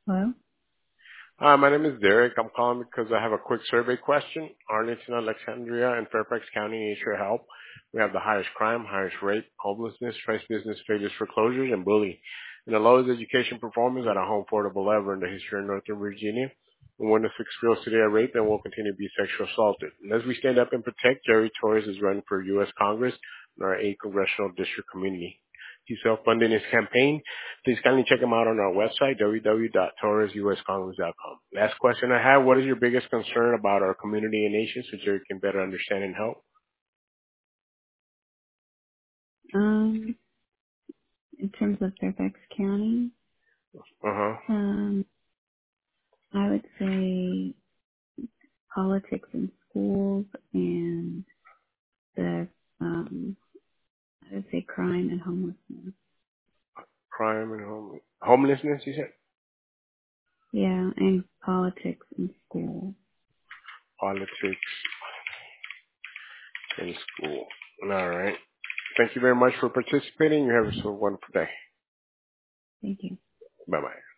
Hello? Hi, my name is Derek. I'm calling because I have a quick survey question. Arlington, Alexandria, and Fairfax County need your help. We have the highest crime, highest rape, homelessness, trace business failures, foreclosures, and bullying. And the lowest education performance at a home affordable ever in the history of Northern Virginia. And when the six girls today are raped and will continue to be sexually assaulted. And as we stand up and protect, Jerry Torres is running for U.S. Congress in our 8th Congressional District Community. He's self-funding his campaign. Please kindly check him out on our website, www.torresuscongress.com. Last question I have, what is your biggest concern about our community and nation so Jerry can better understand and help? Um, in terms of Fairfax County, Uh-huh. I would say politics in schools and the, I would say crime and homelessness. Crime and homelessness, you said? Yeah, and politics in school. Politics in school. All right. Thank you very much for participating. You have a wonderful day. Thank you. Bye-bye.